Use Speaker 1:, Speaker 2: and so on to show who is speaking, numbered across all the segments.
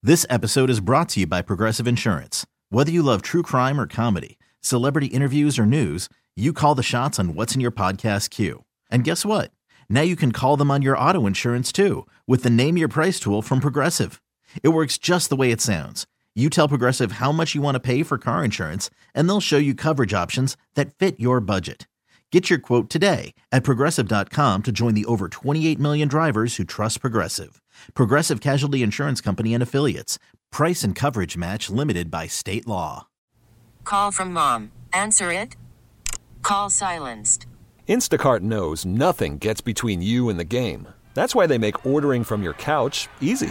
Speaker 1: This episode is brought to you by Progressive Insurance. Whether you love true crime or comedy, celebrity interviews or news, you call the shots on what's in your podcast queue. And guess what? Now you can call them on your auto insurance too with the Name Your Price tool from Progressive. It works just the way it sounds. You tell Progressive how much you want to pay for car insurance, and they'll show you coverage options that fit your budget. Get your quote today at Progressive.com to join the over 28 million drivers who trust Progressive. Progressive Casualty Insurance Company and Affiliates. Price and coverage match limited by state law.
Speaker 2: Call from mom. Answer it. Call silenced.
Speaker 3: Instacart knows nothing gets between you and the game. That's why they make ordering from your couch easy.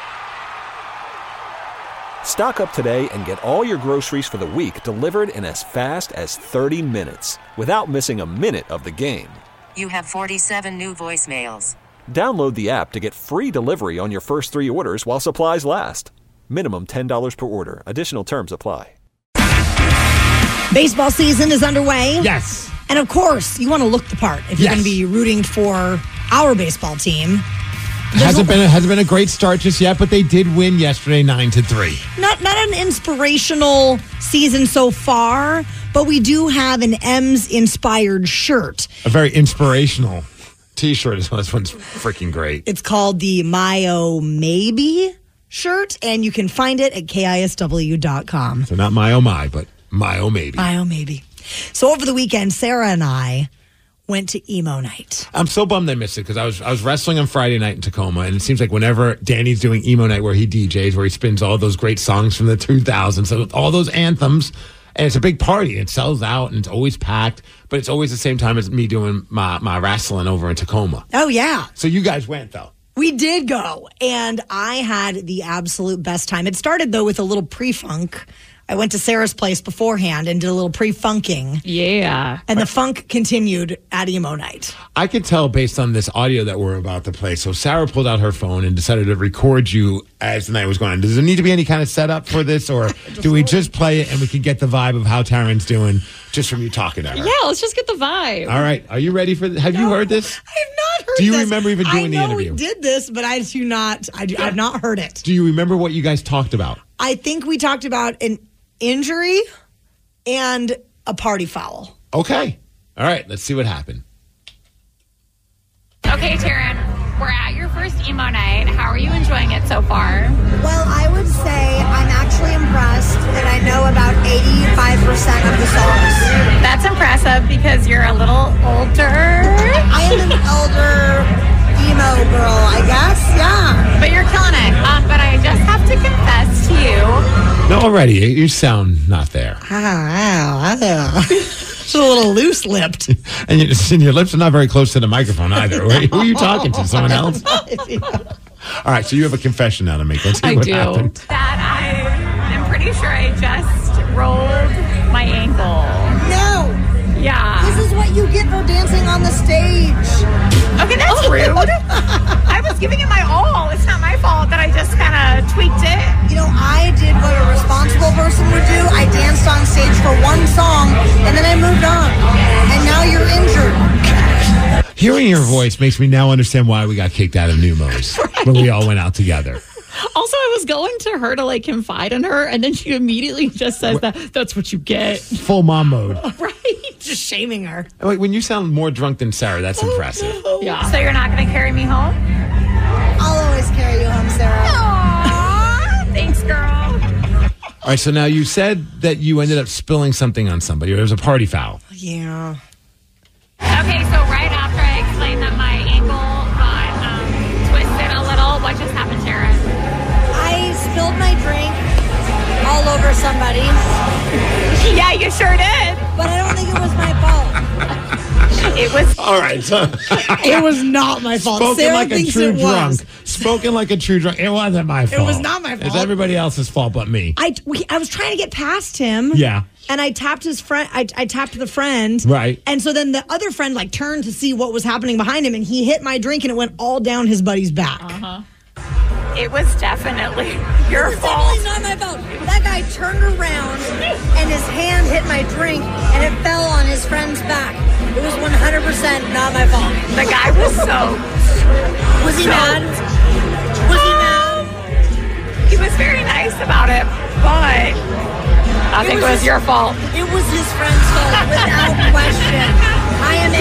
Speaker 3: Stock up today and get all your groceries for the week delivered in as fast as 30 minutes without missing a minute of the game.
Speaker 2: You have 47 new voicemails.
Speaker 3: Download the app to get free delivery on your first 3 orders while supplies last. Minimum $10 per order. Additional terms apply.
Speaker 4: Baseball season is underway.
Speaker 5: Yes.
Speaker 4: And of course, you want to look the part if you're going to be rooting for our baseball team.
Speaker 5: Hasn't been a great start just yet, but they did win yesterday 9-3.
Speaker 4: Not an inspirational season so far, but we do have an M's-inspired shirt.
Speaker 5: A very inspirational T-shirt. This one's freaking great.
Speaker 4: It's called the Mayo Maybe shirt, and you can find it at KISW.com.
Speaker 5: So not my oh my, but Mayo Maybe.
Speaker 4: Mayo Maybe. So over the weekend, Sarah and I went to emo night.
Speaker 5: I'm so bummed I missed it because I was wrestling on Friday night in Tacoma, and it seems like whenever Danny's doing emo night where he DJs, where he spins all those great songs from the 2000s, so all those anthems, and it's a big party. It sells out, and it's always packed, but it's always the same time as me doing my wrestling over in Tacoma.
Speaker 4: Oh, yeah.
Speaker 5: So you guys went, though.
Speaker 4: We did go, and I had the absolute best time. It started, though, with a little pre-funk. I went to Sarah's place beforehand and did a little pre-funking.
Speaker 6: Yeah.
Speaker 4: And the funk continued at emo night.
Speaker 5: I could tell based on this audio that we're about to play. So Sarah pulled out her phone and decided to record you as the night was going on. Does there need to be any kind of setup for this, or do we just play it and we can get the vibe of how Taryn's doing just from you talking to her?
Speaker 6: Yeah, let's just get the vibe.
Speaker 5: All right. Are you ready for this? Have you heard this?
Speaker 4: I have not heard this.
Speaker 5: Do you remember even doing the interview?
Speaker 4: I know we did this, but I do not. I've not heard it.
Speaker 5: Do you remember what you guys talked about?
Speaker 4: I think we talked about an injury and a party foul.
Speaker 5: Okay. All right. Let's see what happened.
Speaker 6: Okay, Taryn, we're at your first emo night. How are you enjoying it so far?
Speaker 7: Well, I would say I'm actually impressed that I know about 85% of the songs.
Speaker 6: That's impressive because you're a little older.
Speaker 7: I am an elder emo girl, I guess. Yeah.
Speaker 6: But you're killing it. But I just have to confess to you.
Speaker 5: No, already. You sound not there.
Speaker 4: It's a little loose-lipped.
Speaker 5: And your lips are not very close to the microphone either. Who are you talking to? Someone else? All right, so you have a confession now to make. Let's see what happened.
Speaker 6: That I am pretty sure I just rolled my ankle.
Speaker 7: No.
Speaker 6: Yeah.
Speaker 7: This is what you get for dancing on the stage.
Speaker 6: Okay, that's rude. I was giving it my all. It's not my fault that I just kind of tweaked it.
Speaker 7: You know, I did what a responsible person would do. I danced on stage for one song, and then I moved on. And now you're injured.
Speaker 5: Hearing your voice makes me now understand why we got kicked out of Numos when we all went out together.
Speaker 6: Also, I was going to her to like confide in her, and then she immediately just says that's what you get.
Speaker 5: Full mom mode.
Speaker 6: Right.
Speaker 4: Just shaming her.
Speaker 5: Wait, when you sound more drunk than Sarah, that's impressive.
Speaker 6: Yeah. So you're not going to carry me home?
Speaker 7: I'll always carry you home, Sarah.
Speaker 6: Aww. Thanks, girl.
Speaker 5: All right, so now you said that you ended up spilling something on somebody. There was a party foul.
Speaker 4: Yeah.
Speaker 6: Okay, so right after I explained that my ankle got twisted a little, what just happened, Sharon?
Speaker 7: I spilled my drink all over somebody.
Speaker 6: Yeah, you sure did.
Speaker 7: But I don't think it was my fault.
Speaker 6: It was.
Speaker 5: All right. So
Speaker 4: It was not my fault.
Speaker 5: Spoken
Speaker 4: Sarah
Speaker 5: like a
Speaker 4: thinks
Speaker 5: true
Speaker 4: it
Speaker 5: drunk.
Speaker 4: was.
Speaker 5: Spoken like a true drunk. It wasn't my fault.
Speaker 4: It was not my fault.
Speaker 5: It's everybody else's fault but me.
Speaker 4: I was trying to get past him.
Speaker 5: Yeah.
Speaker 4: And I tapped his friend. I tapped the friend.
Speaker 5: Right.
Speaker 4: And so then the other friend like turned to see what was happening behind him, and he hit my drink, and it went all down his buddy's back.
Speaker 6: Uh-huh. It was definitely your
Speaker 7: It's
Speaker 6: fault.
Speaker 7: definitely not my fault. That guy turned around and his hand hit my drink and it fell on his friend's back. It was 100% not my fault.
Speaker 6: The guy was so.
Speaker 7: Was he mad? Was he mad?
Speaker 6: He was very nice about it, but I think it was your fault.
Speaker 7: It was his friend's fault, without question. I am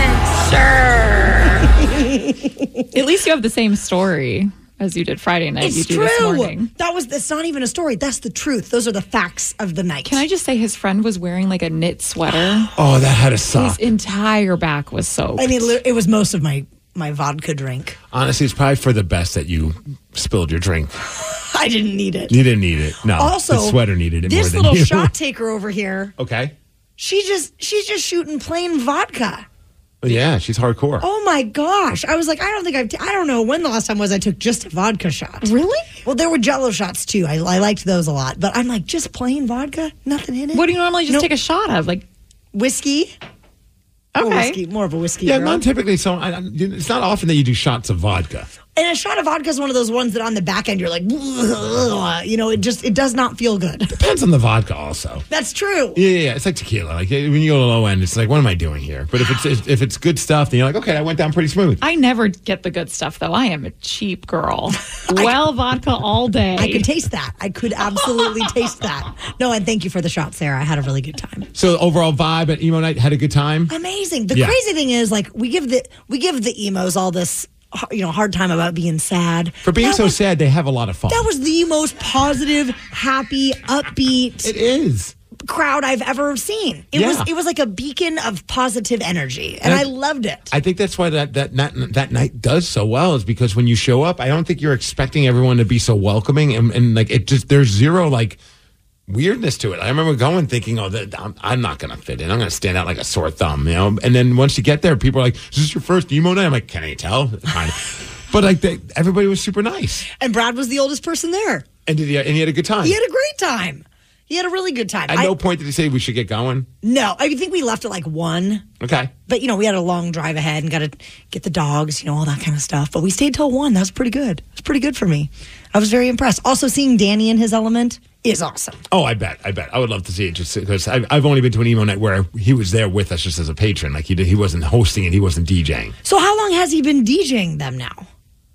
Speaker 7: innocent.
Speaker 8: At least you have the same story as you did Friday night.
Speaker 4: It's
Speaker 8: you do
Speaker 4: true.
Speaker 8: This morning.
Speaker 4: That's not even a story. That's the truth. Those are the facts of the night.
Speaker 8: Can I just say his friend was wearing like a knit sweater?
Speaker 5: Oh, that had to suck.
Speaker 8: His entire back was soaked.
Speaker 4: I mean, it was most of my vodka drink.
Speaker 5: Honestly, it's probably for the best that you spilled your drink.
Speaker 4: I didn't need it.
Speaker 5: You didn't need it. No.
Speaker 4: Also,
Speaker 5: the sweater needed it more
Speaker 4: this
Speaker 5: than
Speaker 4: little
Speaker 5: you.
Speaker 4: shot taker over here.
Speaker 5: Okay.
Speaker 4: She's just shooting plain vodka.
Speaker 5: Yeah, she's hardcore.
Speaker 4: Oh my gosh! I was like, I don't know when the last time was I took just a vodka shot.
Speaker 8: Really?
Speaker 4: Well, there were Jello shots too. I liked those a lot, but I'm like, just plain vodka, nothing in it.
Speaker 8: What do you normally just take a shot of? Like
Speaker 4: whiskey?
Speaker 8: Okay.
Speaker 4: More of a whiskey.
Speaker 5: Yeah,
Speaker 4: girl.
Speaker 5: non-typically. So it's not often that you do shots of vodka.
Speaker 4: And a shot of vodka is one of those ones that on the back end you're like, it does not feel good.
Speaker 5: Depends on the vodka, also.
Speaker 4: That's true.
Speaker 5: Yeah. It's like tequila. Like when you go to the low end, it's like, what am I doing here? But if it's good stuff, then you're like, okay, that went down pretty smooth.
Speaker 8: I never get the good stuff though. I am a cheap girl. Vodka all day.
Speaker 4: I could taste that. I could absolutely taste that. No, and thank you for the shot, Sarah. I had a really good time.
Speaker 5: So overall vibe at emo night, had a good time.
Speaker 4: Amazing. The crazy thing is, like, we give the emos all this, hard time about being sad.
Speaker 5: For being sad, they have a lot of fun.
Speaker 4: That was the most positive, happy, upbeat.
Speaker 5: It is.
Speaker 4: Crowd I've ever seen. It was like a beacon of positive energy, and I loved it.
Speaker 5: I think that's why that night does so well, is because when you show up, I don't think you're expecting everyone to be so welcoming, and like it just, there's zero like weirdness to it. I remember going thinking, I'm not going to fit in. I'm going to stand out like a sore thumb, And then once you get there, people are like, "Is this your first emo night?" I'm like, "Can you tell?" Kind of. But like everybody was super nice,
Speaker 4: and Brad was the oldest person there,
Speaker 5: and he had a good time.
Speaker 4: He had a great time. He had a really good time.
Speaker 5: At no point did he say we should get going?
Speaker 4: No, I think we left at like 1.
Speaker 5: Okay.
Speaker 4: But, we had a long drive ahead and got to get the dogs, all that kind of stuff. But we stayed till 1. That was pretty good. It was pretty good for me. I was very impressed. Also, seeing Danny in his element is awesome.
Speaker 5: Oh, I bet. I would love to see it just because I've only been to an emo night where he was there with us just as a patron. Like he wasn't hosting it. He wasn't DJing.
Speaker 4: So how long has he been DJing them now?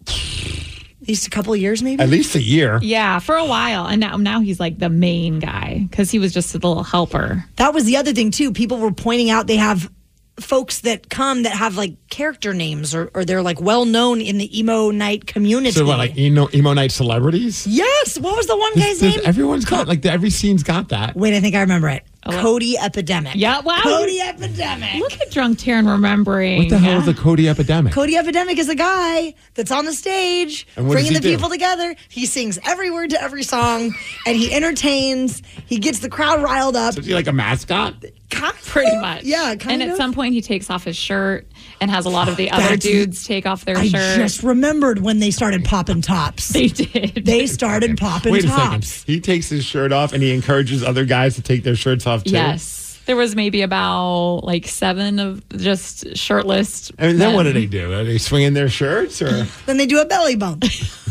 Speaker 4: At least a couple of years, maybe?
Speaker 5: At least a year.
Speaker 8: Yeah, for a while. And now he's like the main guy because he was just a little helper.
Speaker 4: That was the other thing, too. People were pointing out they have folks that come that have like character names or they're like well known in the emo night community.
Speaker 5: So what, like emo night celebrities?
Speaker 4: Yes. What was the one guy's name?
Speaker 5: Everyone's got like every scene's got that.
Speaker 4: Wait, I think I remember it. Cody Epidemic.
Speaker 8: Yeah, wow.
Speaker 4: Cody Epidemic.
Speaker 8: Look at Drunk Taryn remembering.
Speaker 5: What the hell is a Cody Epidemic?
Speaker 4: Cody Epidemic is a guy that's on the stage bringing the people together. He sings every word to every song, and he entertains. He gets the crowd riled up.
Speaker 5: So is he like a mascot?
Speaker 8: Pretty much.
Speaker 4: Yeah, kind of.
Speaker 8: And at some point, he takes off his shirt and has a lot of the other dudes take off their shirt.
Speaker 4: I just remembered when they started popping tops.
Speaker 8: They did.
Speaker 4: They started popping tops. Wait a second.
Speaker 5: He takes his shirt off and he encourages other guys to take their shirts off too?
Speaker 8: Yes. There was maybe about like 7 of just shirtless.
Speaker 5: And then what do they do? Are they swinging their shirts or?
Speaker 4: Then they do a belly bump.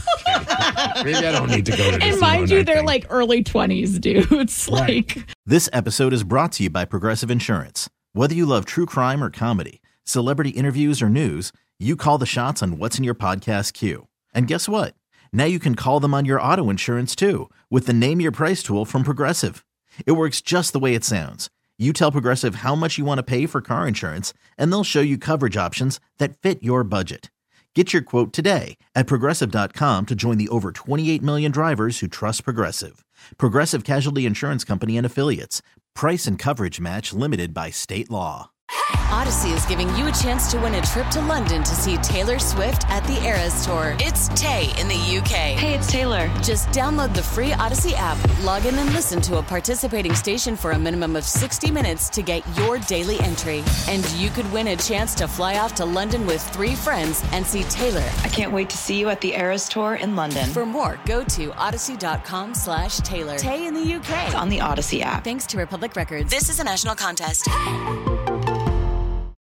Speaker 5: Maybe I don't need to go to this.
Speaker 8: And mind you, they're like early 20s dudes.
Speaker 5: Right.
Speaker 8: Like
Speaker 1: This episode is brought to you by Progressive Insurance. Whether you love true crime or comedy, celebrity interviews or news, you call the shots on what's in your podcast queue. And guess what? Now you can call them on your auto insurance too with the Name Your Price tool from Progressive. It works just the way it sounds. You tell Progressive how much you want to pay for car insurance, and they'll show you coverage options that fit your budget. Get your quote today at Progressive.com to join the over 28 million drivers who trust Progressive. Progressive Casualty Insurance Company and Affiliates. Price and coverage match limited by state law.
Speaker 9: Odyssey is giving you a chance to win a trip to London to see Taylor Swift at the Eras Tour. It's Tay in the UK.
Speaker 10: Hey, it's Taylor.
Speaker 9: Just download the free Odyssey app, log in and listen to a participating station for a minimum of 60 minutes to get your daily entry. And you could win a chance to fly off to London with 3 friends and see Taylor.
Speaker 10: I can't wait to see you at the Eras Tour in London.
Speaker 9: For more, go to odyssey.com/Taylor. Tay in the UK.
Speaker 10: It's on the Odyssey app.
Speaker 9: Thanks to Republic Records. This is a national contest.